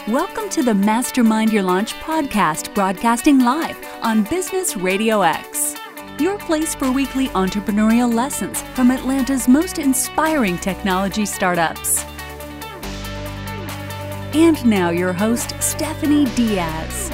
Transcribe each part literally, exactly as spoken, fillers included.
Welcome to the Mastermind Your Launch podcast, broadcasting live on Business Radio X. Your place for weekly entrepreneurial lessons from Atlanta's most inspiring technology startups. And now your host, Stephanie Diaz.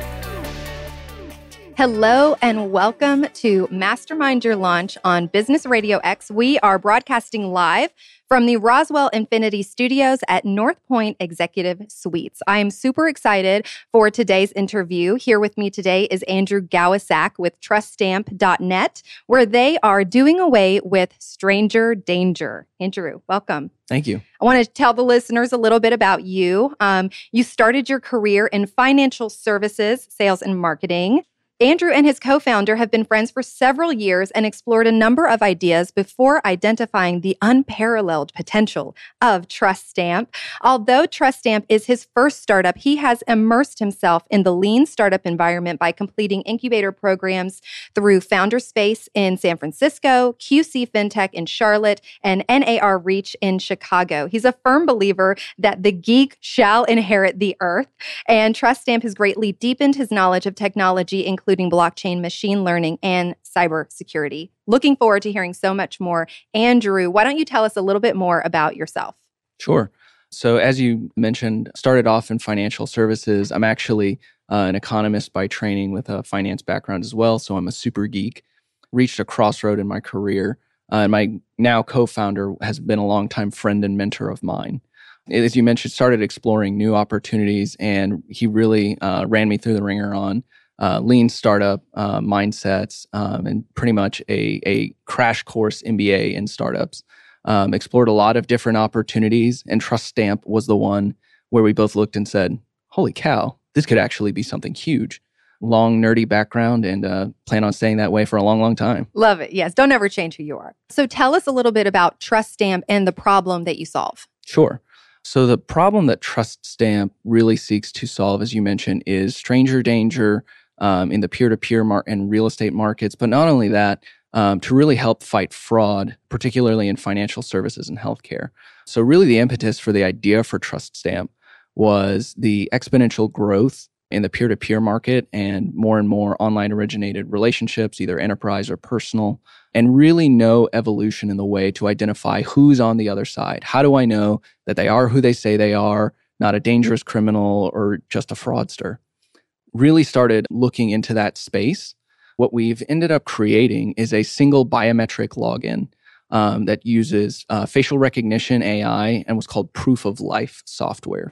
Hello and welcome to Mastermind Your Launch on Business Radio X. We are broadcasting live from the Roswell Infinity Studios at North Point Executive Suites. I am super excited for today's interview. Here with me today is Andrew Gawasak with Trust Stamp dot net, where they are doing away with stranger danger. Andrew, welcome. Thank you. I want to tell the listeners a little bit about you. Um, you started your career in financial services, sales, and marketing. Andrew and his co-founder have been friends for several years and explored a number of ideas before identifying the unparalleled potential of Trust Stamp. Although Trust Stamp is his first startup, he has immersed himself in the lean startup environment by completing incubator programs through Founderspace in San Francisco, Q C FinTech in Charlotte, and N A R Reach in Chicago. He's a firm believer that the geek shall inherit the earth, and Trust Stamp has greatly deepened his knowledge of technology, including including blockchain, machine learning, and cybersecurity. Looking forward to hearing so much more. Andrew, why don't you tell us a little bit more about yourself? Sure. So as you mentioned, started off in financial services. I'm actually uh, an economist by training with a finance background as well. So I'm a super geek. Reached a crossroad in my career. Uh, and my now co-founder has been a longtime friend and mentor of mine. As you mentioned, started exploring new opportunities, and he really uh, ran me through the ringer on Uh, lean startup uh, mindsets, um, and pretty much a, a crash course M B A in startups. Um, explored a lot of different opportunities, and Trust Stamp was the one where we both looked and said, holy cow, this could actually be something huge. Long, nerdy background, and uh, plan on staying that way for a long, long time. Love it. Yes. Don't ever change who you are. So tell us a little bit about Trust Stamp and the problem that you solve. Sure. So the problem that Trust Stamp really seeks to solve, as you mentioned, is stranger danger Um, in the peer-to-peer mar- and real estate markets. But not only that, um, to really help fight fraud, particularly in financial services and healthcare. So really the impetus for the idea for Trust Stamp was the exponential growth in the peer-to-peer market and more and more online originated relationships, either enterprise or personal, and really no evolution in the way to identify who's on the other side. How do I know that they are who they say they are, not a dangerous criminal or just a fraudster? Really started looking into that space. What we've ended up creating is a single biometric login um, that uses uh, facial recognition A I and what's called proof of life software.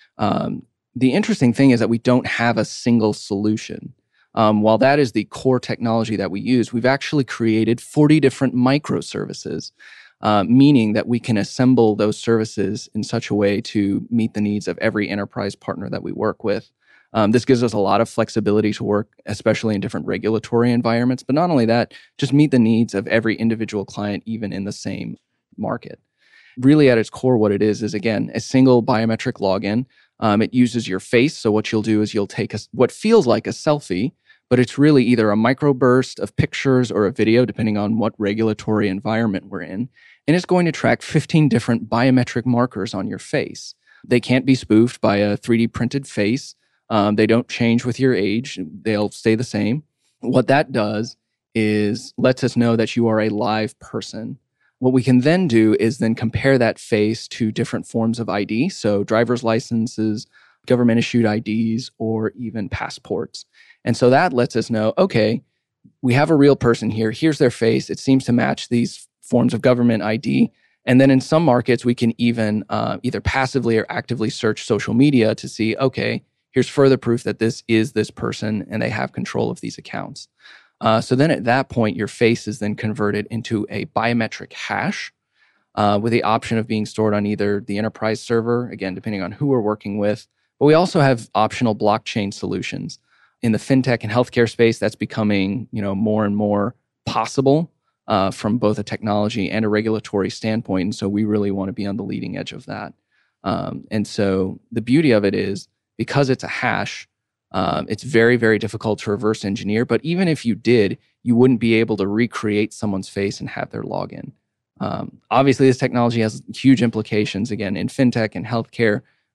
Um, the interesting thing is that we don't have a single solution. Um, while that is the core technology that we use, we've actually created forty different microservices, uh, meaning that we can assemble those services in such a way to meet the needs of every enterprise partner that we work with. Um, this gives us a lot of flexibility to work, especially in different regulatory environments. But not only that, just meet the needs of every individual client, even in the same market. Really at its core, what it is, is again, a single biometric login. Um, it uses your face. So what you'll do is you'll take a, what feels like a selfie, but it's really either a microburst of pictures or a video, depending on what regulatory environment we're in. And it's going to track fifteen different biometric markers on your face. They can't be spoofed by a three D printed face. Um, they don't change with your age. They'll stay the same. What that does is lets us know that you are a live person. What we can then do is then compare that face to different forms of I D. So driver's licenses, government issued I Ds, or even passports. And so that lets us know, okay, we have a real person here. Here's their face. It seems to match these forms of government I D. And then in some markets, we can even uh, either passively or actively search social media to see, okay, here's further proof that this is this person and they have control of these accounts. Uh, so then at that point, your face is then converted into a biometric hash uh, with the option of being stored on either the enterprise server, again, depending on who we're working with. But we also have optional blockchain solutions. In the fintech and healthcare space, that's becoming, you know, more and more possible uh, from both a technology and a regulatory standpoint. And so we really want to be on the leading edge of that. Um, and so the beauty of it is, because it's a hash, um, it's very, very difficult to reverse engineer. But even if you did, you wouldn't be able to recreate someone's face and have their login. Um, obviously, this technology has huge implications, again, in fintech and healthcare,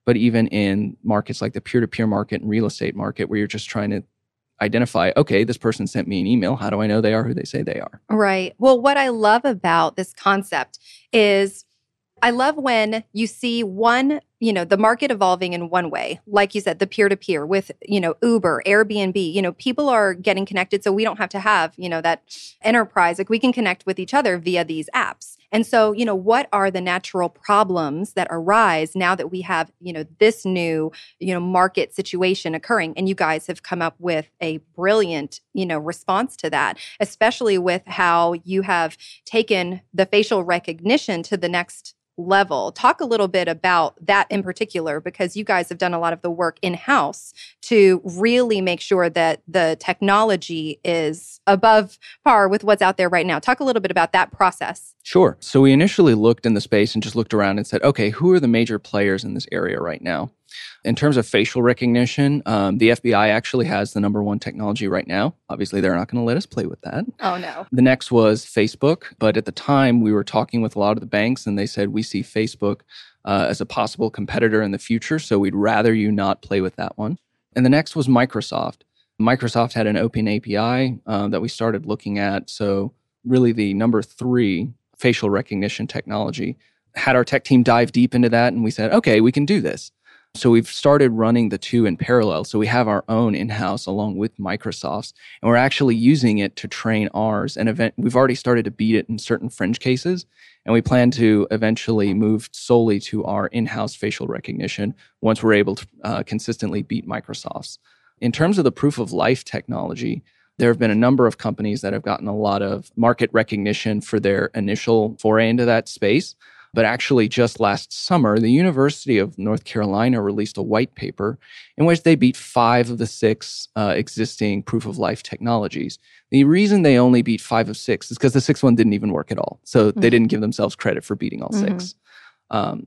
but even in markets like the peer-to-peer market and real estate market, where you're just trying to identify, okay, this person sent me an email. How do I know they are who they say they are? Right. Well, what I love about this concept is I love when you see one, you know, the market evolving in one way. Like you said, the peer-to-peer with, you know, Uber, Airbnb, you know, people are getting connected. So we don't have to have, you know, that enterprise. Like we can connect with each other via these apps. And so, you know, what are the natural problems that arise now that we have, you know, this new, you know, market situation occurring? And you guys have come up with a brilliant, you know, response to that, especially with how you have taken the facial recognition to the next level. Talk a little bit about that in particular, because you guys have done a lot of the work in-house to really make sure that the technology is above par with what's out there right now. Talk a little bit about that process. Sure. So we initially looked in the space and just looked around and said, okay, who are the major players in this area right now? In terms of facial recognition, um, the F B I actually has the number one technology right now. Obviously, they're not going to let us play with that. Oh, no. The next was Facebook. But at the time, we were talking with a lot of the banks, and they said, we see Facebook uh, as a possible competitor in the future, so we'd rather you not play with that one. And the next was Microsoft. Microsoft had an open A P I uh, that we started looking at. So really the number three facial recognition technology. Had our tech team dive deep into that, and we said, okay, we can do this. So we've started running the two in parallel. So we have our own in-house along with Microsoft's, and we're actually using it to train ours. And event, we've already started to beat it in certain fringe cases, and we plan to eventually move solely to our in-house facial recognition once we're able to uh, consistently beat Microsoft's. In terms of the proof of life technology, there have been a number of companies that have gotten a lot of market recognition for their initial foray into that space. But actually, just last summer, the University of North Carolina released a white paper in which they beat five of the six uh, existing proof-of-life technologies. The reason they only beat five of six is because the sixth one didn't even work at all. So mm-hmm. they didn't give themselves credit for beating all mm-hmm. six. Um,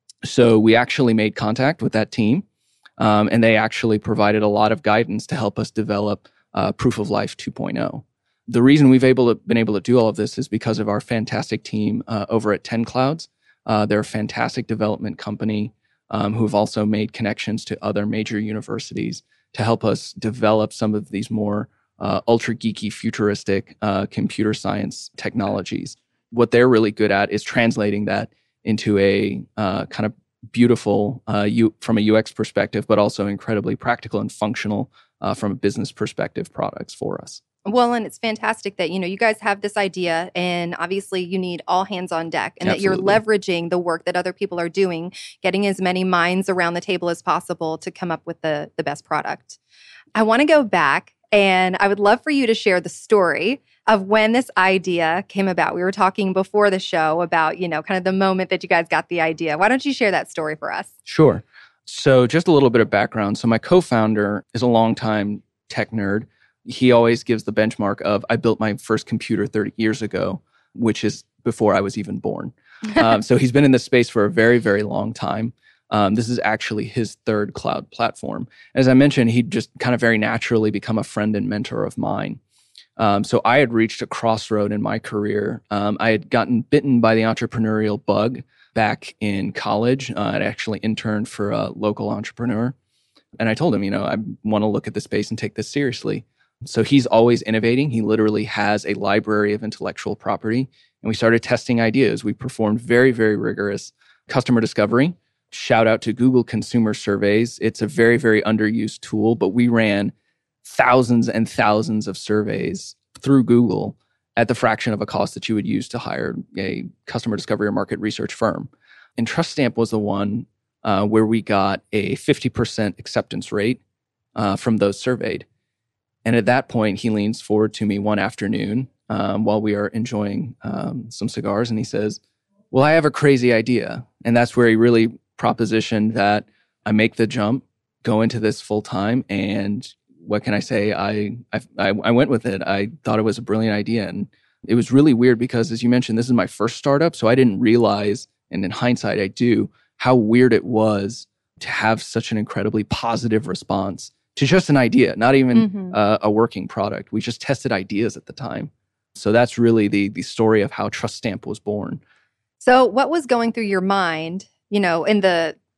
so we actually made contact with that team, um, and they actually provided a lot of guidance to help us develop uh, Proof-of-Life two point oh. The reason we've able to, been able to do all of this is because of our fantastic team uh, over at ten Clouds. Uh, they're a fantastic development company um, who've also made connections to other major universities to help us develop some of these more uh, ultra geeky, futuristic uh, computer science technologies. What they're really good at is translating that into a uh, kind of beautiful uh, U, from a U X perspective, but also incredibly practical and functional uh, from a business perspective products for us. Well, and it's fantastic that, you know, you guys have this idea, and obviously you need all hands on deck, and Absolutely. That you're leveraging the work that other people are doing, getting as many minds around the table as possible to come up with the, the best product. I want to go back, and I would love for you to share the story of when this idea came about. We were talking before the show about, you know, kind of the moment that you guys got the idea. Why don't you share that story for us? Sure. So just a little bit of background. So my co-founder is a longtime tech nerd. He always gives the benchmark of, I built my first computer thirty years ago, which is before I was even born. um, so he's been in this space for a very, very long time. Um, this is actually his third cloud platform. As I mentioned, he'd just kind of very naturally become a friend and mentor of mine. Um, so I had reached a crossroad in my career. Um, I had gotten bitten by the entrepreneurial bug back in college. Uh, I'd actually interned for a local entrepreneur. And I told him, you know, I want to look at this space and take this seriously. So he's always innovating. He literally has a library of intellectual property. And we started testing ideas. We performed very, very rigorous customer discovery. Shout out to Google Consumer Surveys. It's a very, very underused tool, but we ran thousands and thousands of surveys through Google at the fraction of a cost that you would use to hire a customer discovery or market research firm. And TrustStamp was the one uh, where we got a fifty percent acceptance rate uh, from those surveyed. And at that point, he leans forward to me one afternoon um, while we are enjoying um, some cigars, and he says, well, I have a crazy idea. And that's where he really propositioned that I make the jump, go into this full time, and what can I say? I, I I went with it. I thought it was a brilliant idea. And it was really weird because, as you mentioned, this is my first startup, so I didn't realize, and in hindsight, I do, how weird it was to have such an incredibly positive response to just an idea, not even mm-hmm. uh, a working product. We just tested ideas at the time. So that's really the the story of how TrustStamp was born. So what was going through your mind, you know, in the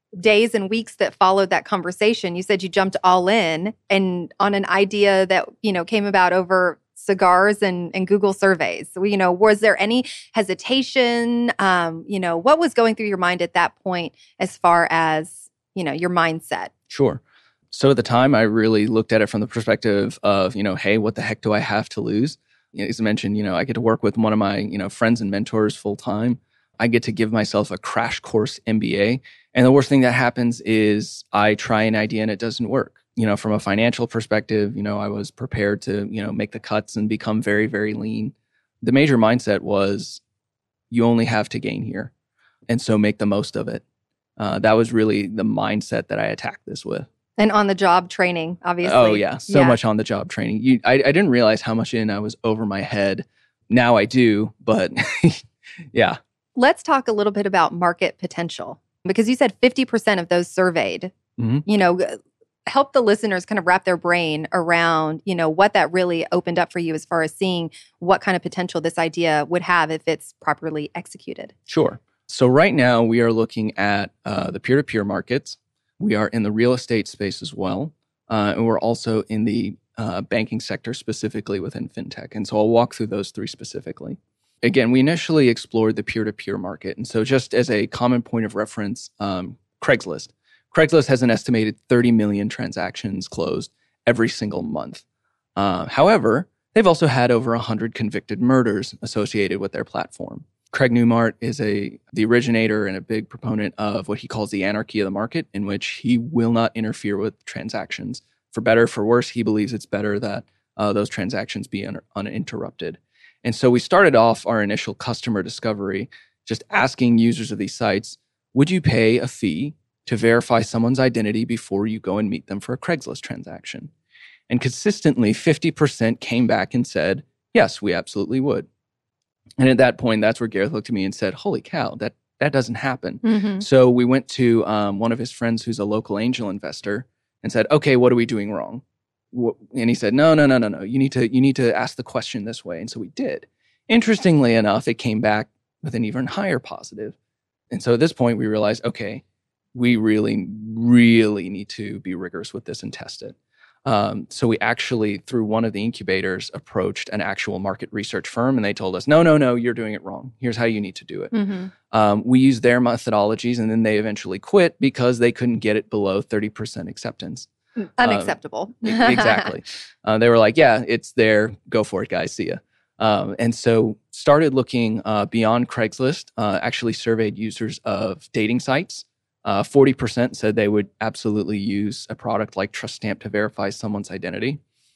days and weeks that followed that conversation, you said you jumped all in and on an idea that, you know, came about over cigars and, and Google surveys. So, you know, was there any hesitation? Um, you know, what was going through your mind at that point as far as, you know, your mindset? Sure. So at the time, I really looked at it from the perspective of, you know, hey, what the heck do I have to lose? You know, as I mentioned, you know, I get to work with one of my, you know, friends and mentors full time. I get to give myself a crash course M B A. And the worst thing that happens is I try an idea and it doesn't work. You know, from a financial perspective, you know, I was prepared to, you know, make the cuts and become very, very lean. The major mindset was you only have to gain here. And so make the most of it. Uh, that was really the mindset that I attacked this with. And on the job training, obviously. Oh, yeah. So yeah. much on the job training. You, I, I didn't realize how much in I was over my head. Now I do, but yeah. Let's talk a little bit about market potential, because you said fifty percent of those surveyed, Mm-hmm. you know, help the listeners kind of wrap their brain around, you know, what that really opened up for you as far as seeing what kind of potential this idea would have if it's properly executed. Sure. So right now we are looking at uh, the peer-to-peer markets. We are in the real estate space as well. Uh, and we're also in the uh, banking sector, specifically within fintech. And so I'll walk through those three specifically. Again, we initially explored the peer-to-peer market. And so just as a common point of reference, um, Craigslist. Craigslist has an estimated thirty million transactions closed every single month. Uh, however, they've also had over one hundred convicted murders associated with their platform. Craig Newmark is a the originator and a big proponent of what he calls the anarchy of the market, in which he will not interfere with transactions. For better or for worse, he believes it's better that uh, those transactions be un- uninterrupted. And so we started off our initial customer discovery just asking users of these sites, would you pay a fee to verify someone's identity before you go and meet them for a Craigslist transaction? And consistently, fifty percent came back and said, yes, we absolutely would. And at that point, that's where Gareth looked at me and said, holy cow, that, that doesn't happen. Mm-hmm. So we went to um, one of his friends who's a local angel investor and said, okay, what are we doing wrong? And he said, no, no, no, no, no. You need to, you need to ask the question this way. And so we did. Interestingly enough, it came back with an even higher positive. And so at this point, we realized, okay, we really, really need to be rigorous with this and test it. Um, so we actually, through one of the incubators, approached an actual market research firm, and they told us, no, no, no, you're doing it wrong. Here's how you need to do it. Mm-hmm. Um, we used their methodologies, and then they eventually quit because they couldn't get it below thirty percent acceptance. Unacceptable. Um, exactly. Uh, they were like, yeah, it's there. Go for it, guys. See ya. Um, and so started looking uh, beyond Craigslist, uh, actually surveyed users of dating sites. Uh, forty percent said they would absolutely use a product like TrustStamp to verify someone's identity.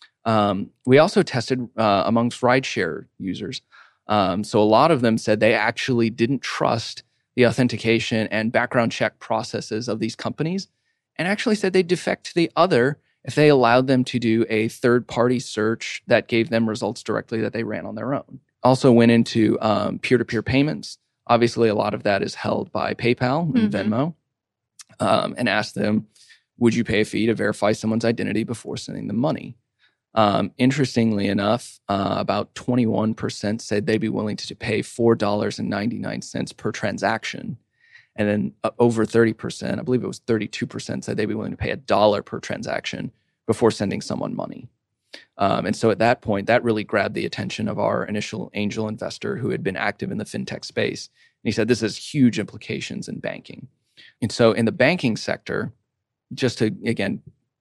Um, we also tested uh, amongst rideshare users. Um, so a lot of them said they actually didn't trust the authentication and background check processes of these companies, and actually said they'd defect to the other if they allowed them to do a third-party search that gave them results directly that they ran on their own. Also went into um, peer-to-peer payments. Obviously, a lot of that is held by PayPal and Mm-hmm. Venmo. Um, and asked them, would you pay a fee to verify someone's identity before sending them money? Um, interestingly enough, uh, about twenty-one percent said they'd be willing to pay four dollars and ninety-nine cents per transaction. And then uh, over thirty percent, I believe it was thirty-two percent, said they'd be willing to pay a dollar per transaction before sending someone money. Um, and so at that point, that really grabbed the attention of our initial angel investor who had been active in the fintech space. And he said, this has huge implications in banking. And so in the banking sector, just to, again,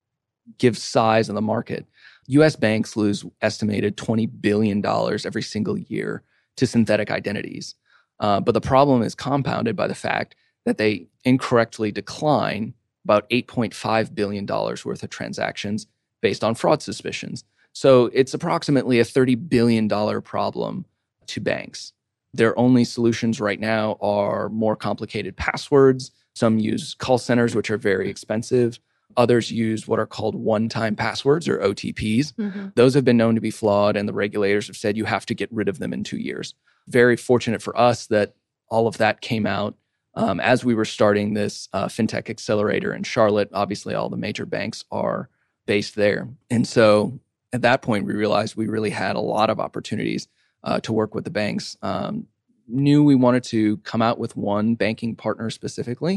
give size of the market, U S banks lose estimated twenty billion dollars every single year to synthetic identities. Uh, but the problem is compounded by the fact that they incorrectly decline about eight point five billion dollars worth of transactions based on fraud suspicions. So it's approximately a thirty billion dollars problem to banks. Their only solutions right now are more complicated passwords. Some use call centers, which are very expensive. Others use what are called one-time passwords or O T Ps. Mm-hmm. Those have been known to be flawed, and the regulators have said you have to get rid of them in two years. Very fortunate for us that all of that came out um, as we were starting this uh, fintech accelerator in Charlotte. Obviously, all the major banks are based there. And so at that point, we realized we really had a lot of opportunities uh, to work with the banks. Um, knew we wanted to come out with one banking partner specifically.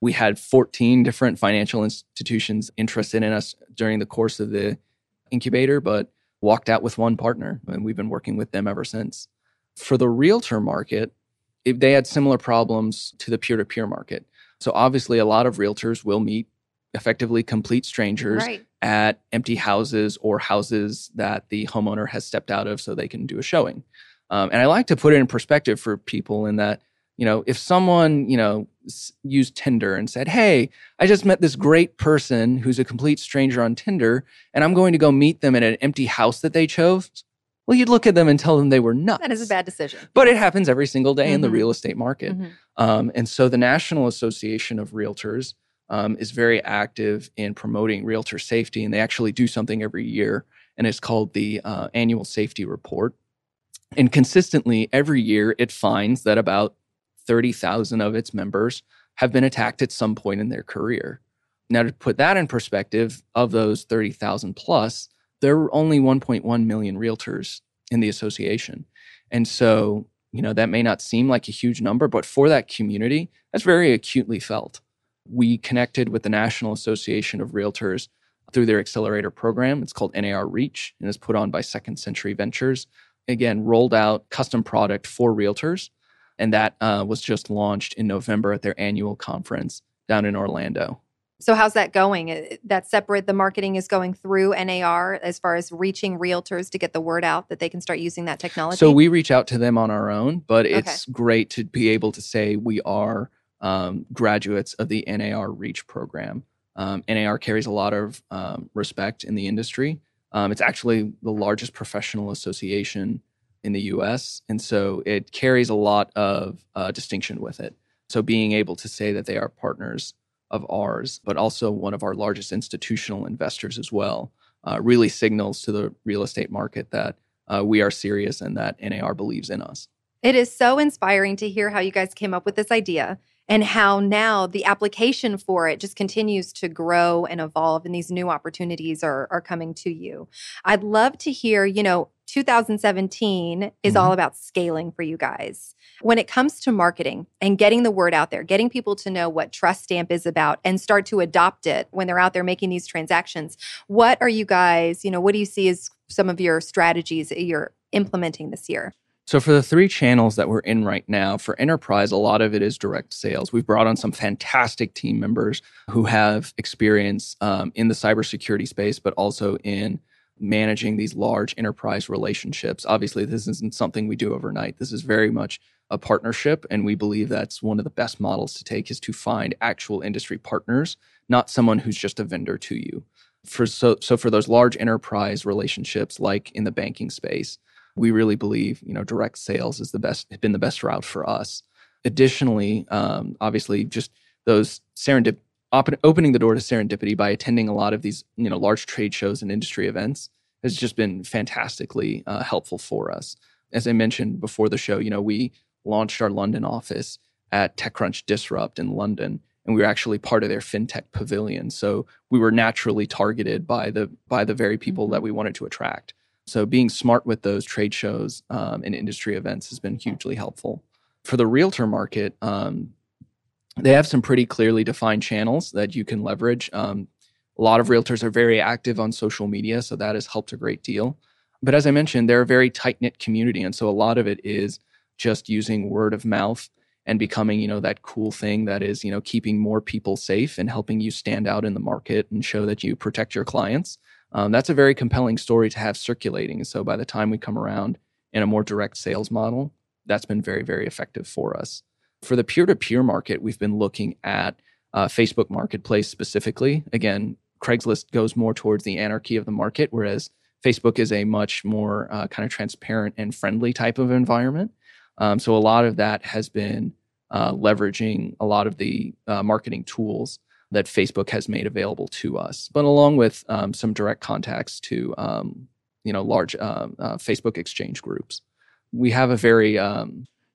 We had fourteen different financial institutions interested in us during the course of the incubator, but walked out with one partner, and we've been working with them ever since. For the realtor market, it, they had similar problems to the peer-to-peer market. So obviously, a lot of realtors will meet effectively complete strangers Right. at empty houses or houses that the homeowner has stepped out of so they can do a showing. Um, and I like to put it in perspective for people in that, you know, if someone, you know, s- used Tinder and said, hey, I just met this great person who's a complete stranger on Tinder, and I'm going to go meet them at an empty house that they chose, well, you'd look at them and tell them they were nuts. That is a bad decision. But it happens every single day in the Mhm. real estate market. Mhm. Um, and so the National Association of Realtors um, is very active in promoting realtor safety, and they actually do something every year, and it's called the uh, Annual Safety Report. And consistently, every year, it finds that about thirty thousand of its members have been attacked at some point in their career. Now, to put that in perspective, of those thirty thousand plus, there were only one point one million realtors in the association. And so, you know, that may not seem like a huge number, but for that community, that's very acutely felt. We connected with the National Association of Realtors through their accelerator program. It's called N A R Reach, and is put on by Second Century Ventures. Again, rolled out custom product for realtors. And that uh, was just launched in November at their annual conference down in Orlando. So how's that going? Uh, That separate, the marketing is going through N A R as far as reaching realtors to get the word out that they can start using that technology? So we reach out to them on our own, but it's okay. great to be able to say we are um, graduates of the N A R Reach program. Um, N A R carries a lot of um, respect in the industry. Um, it's actually the largest professional association in the U S, and so it carries a lot of uh, distinction with it. So being able to say that they are partners of ours, but also one of our largest institutional investors as well, uh, really signals to the real estate market that uh, we are serious and that N A R believes in us. It is so inspiring to hear how you guys came up with this idea and how now the application for it just continues to grow and evolve, and these new opportunities are, are coming to you. I'd love to hear, you know, two thousand seventeen is Mhm. all about scaling for you guys. When it comes to marketing and getting the word out there, getting people to know what Trust Stamp is about and start to adopt it when they're out there making these transactions, what are you guys, you know, what do you see as some of your strategies that you're implementing this year? So for the three channels that we're in right now, for enterprise, a lot of it is direct sales. We've brought on some fantastic team members who have experience um, in the cybersecurity space, but also in managing these large enterprise relationships. Obviously, this isn't something we do overnight. This is very much a partnership, and we believe that's one of the best models to take, is to find actual industry partners, not someone who's just a vendor to you. For so, so for those large enterprise relationships, like in the banking space, we really believe, you know, direct sales is the best, been the best route for us. Additionally, um, obviously, just those serendip, op- opening the door to serendipity by attending a lot of these, you know, large trade shows and industry events has just been fantastically uh, helpful for us. As I mentioned before the show, you know, we launched our London office at TechCrunch Disrupt in London, and we were actually part of their fintech pavilion. So we were naturally targeted by the by the very people that we wanted to attract. So being smart with those trade shows um, and industry events has been hugely helpful. For the realtor market, um, they have some pretty clearly defined channels that you can leverage. Um, a lot of realtors are very active on social media, so that has helped a great deal. But as I mentioned, they're a very tight-knit community, and so a lot of it is just using word of mouth and becoming, you know, that cool thing that is, you know, keeping more people safe and helping you stand out in the market and show that you protect your clients. Um, that's a very compelling story to have circulating. So by the time we come around in a more direct sales model, that's been very, very effective for us. For the peer-to-peer market, we've been looking at uh, Facebook Marketplace specifically. Again, Craigslist goes more towards the anarchy of the market, whereas Facebook is a much more uh, kind of transparent and friendly type of environment. Um, so a lot of that has been uh, leveraging a lot of the uh, marketing tools that Facebook has made available to us, but along with um, some direct contacts to um, you know large uh, uh, Facebook exchange groups. We have a very um,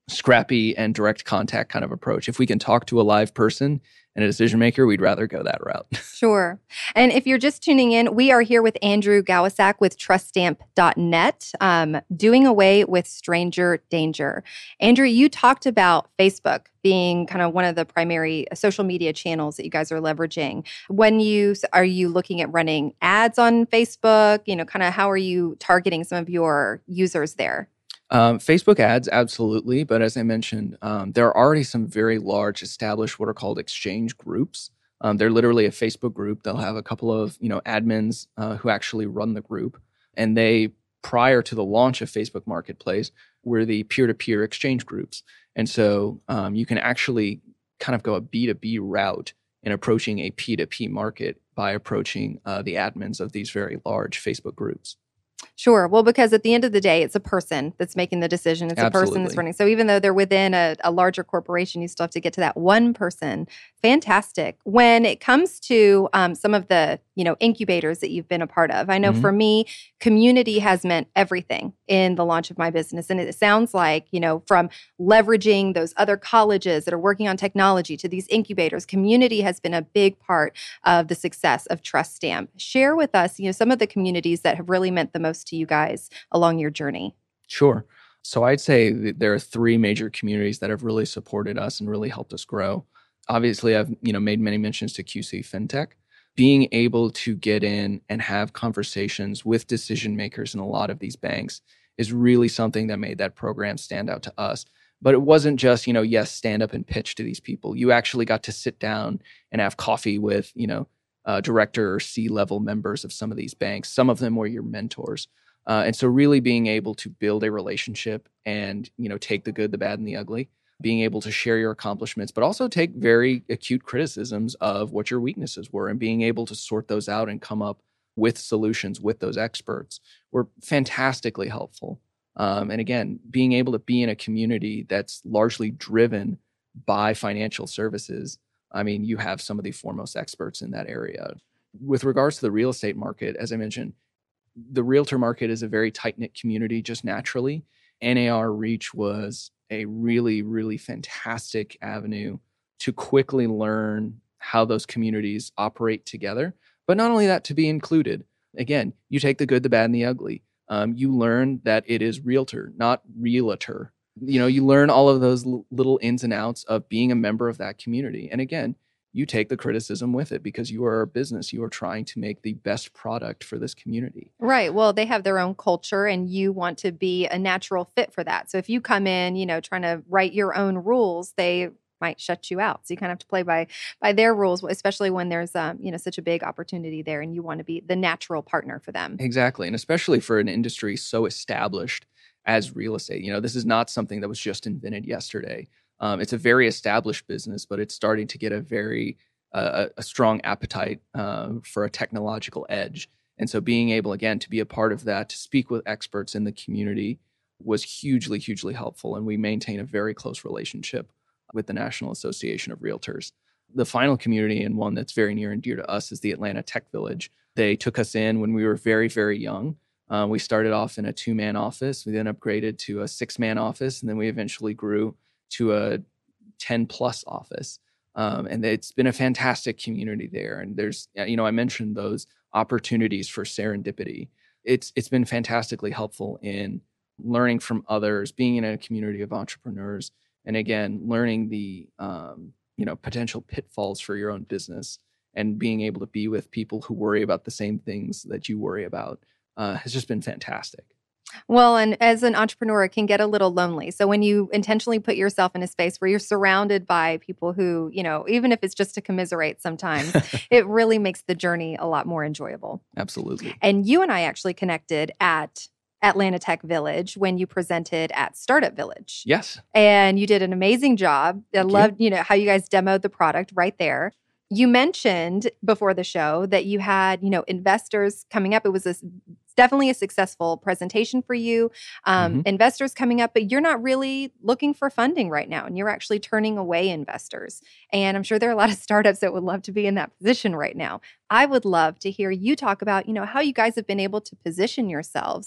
scrappy and direct contact kind of approach. If we can talk to a live person and a decision maker, we'd rather go that route. Sure. And if you're just tuning in, we are here with Andrew Gawasak with trust stamp dot net, um, doing away with stranger danger. Andrew, you talked about Facebook being kind of one of the primary social media channels that you guys are leveraging. When you are you looking at running ads on Facebook? You know, kind of how are you targeting some of your users there? Um, Facebook ads, absolutely. But as I mentioned, um, there are already some very large established what are called exchange groups. Um, they're literally a Facebook group. They'll have a couple of, you know, admins uh, who actually run the group. And they, prior to the launch of Facebook Marketplace, were the peer-to-peer exchange groups. And so um, you can actually kind of go a B two B route in approaching a P two P market by approaching uh, the admins of these very large Facebook groups. Sure. Well, because at the end of the day, it's a person that's making the decision. It's Absolutely. a person that's running. So even though they're within a, a larger corporation, you still have to get to that one person. Fantastic. When it comes to um, some of the, you know, incubators that you've been a part of, I know mm-hmm. for me, community has meant everything in the launch of my business. And it sounds like, you know, from leveraging those other colleges that are working on technology to these incubators, community has been a big part of the success of TrustStamp. Share with us, you know, some of the communities that have really meant the most to you guys along your journey. Sure. So I'd say that there are three major communities that have really supported us and really helped us grow. Obviously, I've you know made many mentions to Q C FinTech. Being able to get in and have conversations with decision makers in a lot of these banks is really something that made that program stand out to us. But it wasn't just, you know, yes, stand up and pitch to these people. You actually got to sit down and have coffee with, you know, uh, director or C-level members of some of these banks. Some of them were your mentors. Uh, and so really being able to build a relationship and, you know, take the good, the bad, and the ugly, being able to share your accomplishments, but also take very acute criticisms of what your weaknesses were and being able to sort those out and come up with solutions with those experts were fantastically helpful. Um, and again, being able to be in a community that's largely driven by financial services, I mean, you have some of the foremost experts in that area. With regards to the real estate market, as I mentioned, the realtor market is a very tight-knit community just naturally. N A R Reach was a really, really fantastic avenue to quickly learn how those communities operate together. But not only that, to be included. Again, you take the good, the bad, and the ugly. Um, you learn that it is realtor, not realtor. You know, you learn all of those l- little ins and outs of being a member of that community. And again, you take the criticism with it because you are a business. You are trying to make the best product for this community. Right. Well, they have their own culture and you want to be a natural fit for that. So if you come in, you know, trying to write your own rules, they might shut you out. So you kind of have to play by by their rules, especially when there's, um, you know, such a big opportunity there and you want to be the natural partner for them. Exactly. And especially for an industry so established as real estate. You know, this is not something that was just invented yesterday. Um, it's a very established business, but it's starting to get a very uh, a strong appetite uh, for a technological edge. And so being able, again, to be a part of that, to speak with experts in the community was hugely, hugely helpful. And we maintain a very close relationship with the National Association of Realtors. The final community, and one that's very near and dear to us, is the Atlanta Tech Village. They took us in when we were very, very young. Uh, we started off in a two-man office. We then upgraded to a six-man office, and then we eventually grew to a ten-plus office. Um, and it's been a fantastic community there. And there's, you know, I mentioned those opportunities for serendipity. It's It's been fantastically helpful in learning from others, being in a community of entrepreneurs, and again, learning the, um, you know, potential pitfalls for your own business and being able to be with people who worry about the same things that you worry about uh, has just been fantastic. Well, and as an entrepreneur, it can get a little lonely. So when you intentionally put yourself in a space where you're surrounded by people who, you know, even if it's just to commiserate sometimes, it really makes the journey a lot more enjoyable. Absolutely. And you and I actually connected at Atlanta Tech Village when you presented at Startup Village. Yes. And you did an amazing job. I Thank loved, you. you know, how you guys demoed the product right there. You mentioned before the show that you had, you know, investors coming up. It was a, definitely a successful presentation for you. Um, mm-hmm. Investors coming up, but you're not really looking for funding right now. And you're actually turning away investors. And I'm sure there are a lot of startups that would love to be in that position right now. I would love to hear you talk about, you know, how you guys have been able to position yourselves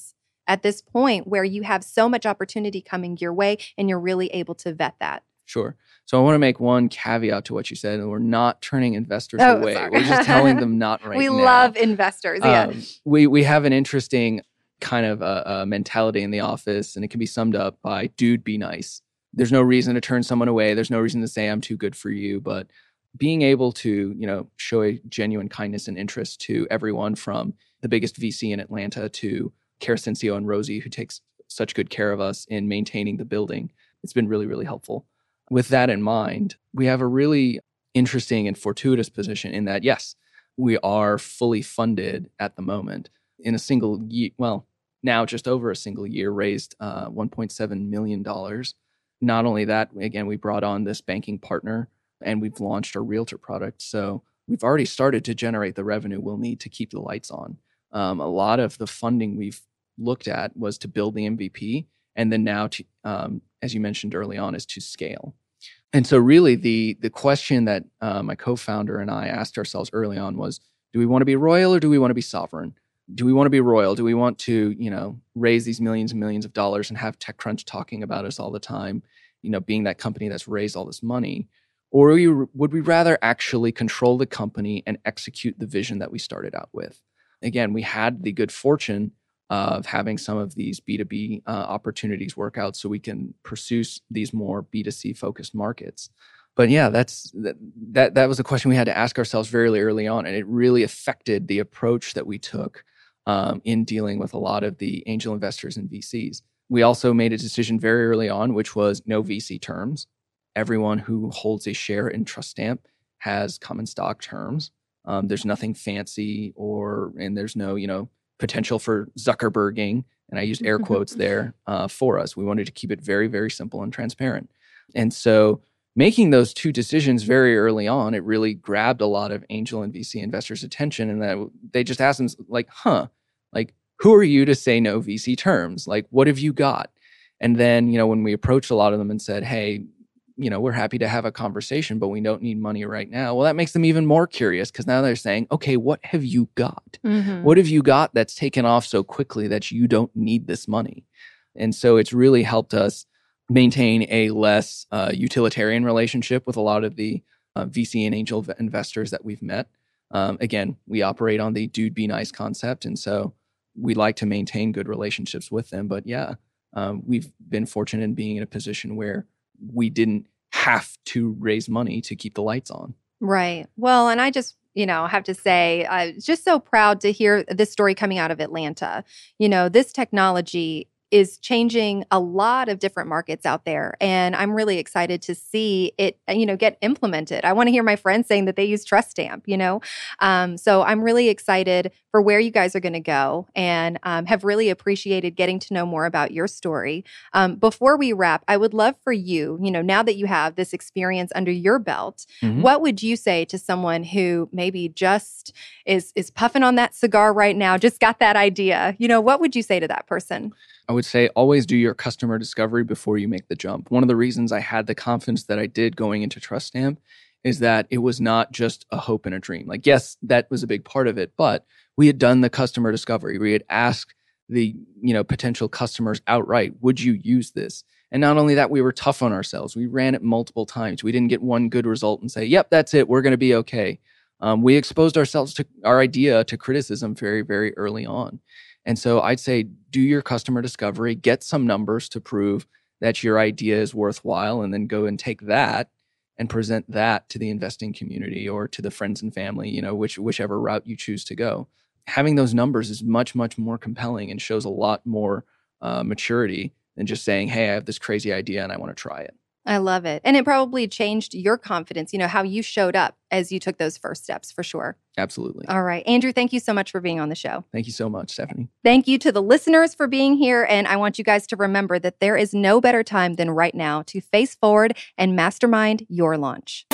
at this point where you have so much opportunity coming your way and you're really able to vet that? Sure. So I want to make one caveat to what you said, and we're not turning investors Oh, away. sorry. We're just telling them not right we now. We love investors, yeah. Um, we, we have an interesting kind of uh, uh, mentality in the office, and it can be summed up by, dude, be nice. There's no reason to turn someone away. There's no reason to say I'm too good for you, but being able to, you know, show a genuine kindness and interest to everyone from the biggest V C in Atlanta to Caracencio and Rosie, who takes such good care of us in maintaining the building. It's been really, really helpful. With that in mind, we have a really interesting and fortuitous position in that, yes, we are fully funded at the moment. In a single year, well, now just over a single year, raised uh, one point seven million dollars. Not only that, again, we brought on this banking partner and we've launched our realtor product. So we've already started to generate the revenue we'll need to keep the lights on. Um, a lot of the funding we've looked at was to build the M V P, and then now, to, um, as you mentioned early on, is to scale. And so really the the question that uh, my co-founder and I asked ourselves early on was, do we want to be royal or do we want to be sovereign? Do we want to be royal? Do we want to, you know, raise these millions and millions of dollars and have TechCrunch talking about us all the time, you know, being that company that's raised all this money? Or we, would we rather actually control the company and execute the vision that we started out with? Again, we had the good fortune of having some of these B two B uh, opportunities work out so we can pursue these more B two C focused markets. But yeah, that's that, that that was a question we had to ask ourselves very early on, and it really affected the approach that we took um, in dealing with a lot of the angel investors and V Cs. We also made a decision very early on, which was no V C terms. Everyone who holds a share in TrustStamp has common stock terms. Um, there's nothing fancy, or and there's no, you know, potential for Zuckerberging, and I used air quotes there uh, for us. We wanted to keep it very, very simple and transparent. And so making those two decisions very early on, it really grabbed a lot of angel and V C investors' attention, and that they just asked them, like, huh, like, who are you to say no V C terms? Like, what have you got? And then, you know, when we approached a lot of them and said, hey, you know, we're happy to have a conversation, but we don't need money right now. Well, that makes them even more curious, because now they're saying, okay, what have you got? Mm-hmm. What have you got that's taken off so quickly that you don't need this money? And so it's really helped us maintain a less uh, utilitarian relationship with a lot of the uh, V C and angel investors that we've met. Um, again, we operate on the dude be nice concept. And so we like to maintain good relationships with them. But yeah, um, we've been fortunate in being in a position where we didn't have to raise money to keep the lights on. Right. Well, and I just, you know, have to say, I'm just so proud to hear this story coming out of Atlanta. You know, this technology is changing a lot of different markets out there. And I'm really excited to see it, you know, get implemented. I want to hear my friends saying that they use TrustStamp, you know? Um, so I'm really excited for where you guys are going to go, and um, have really appreciated getting to know more about your story. Um, before we wrap, I would love for you, you know, now that you have this experience under your belt, mm-hmm. what would you say to someone who maybe just is, is puffing on that cigar right now, just got that idea? You know, what would you say to that person? I would say always do your customer discovery before you make the jump. One of the reasons I had the confidence that I did going into TrustStamp is that it was not just a hope and a dream. Like, yes, that was a big part of it, but we had done the customer discovery. We had asked the, you know, potential customers outright, would you use this? And not only that, we were tough on ourselves. We ran it multiple times. We didn't get one good result and say, yep, that's it, we're going to be okay. Um, we exposed ourselves to our idea to criticism very, very early on. And so I'd say do your customer discovery, get some numbers to prove that your idea is worthwhile, and then go and take that and present that to the investing community or to the friends and family, you know, which whichever route you choose to go. Having those numbers is much, much more compelling and shows a lot more uh, maturity than just saying, hey, I have this crazy idea and I want to try it. I love it. And it probably changed your confidence, you know, how you showed up as you took those first steps, for sure. Absolutely. All right. Andrew, thank you so much for being on the show. Thank you so much, Stephanie. Thank you to the listeners for being here. And I want you guys to remember that there is no better time than right now to face forward and mastermind your launch.